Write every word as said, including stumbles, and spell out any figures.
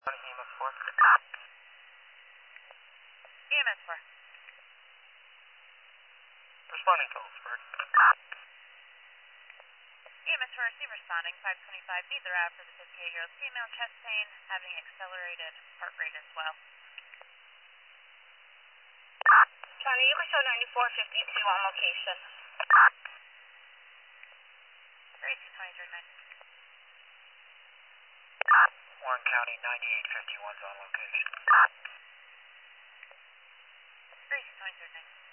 E M S four. E M S four. Responding to Ellsberg. E M S four, receive responding, five twenty-five, need the route for the fifty-eight-year-old female, chest pain, having accelerated heart rate as well. County, you can show ninety-four fifty-two on location. Gracie, twenty thirty-nine. Warren County, ninety-eight fifty-one's on location. Gracie, twenty thirty-nine.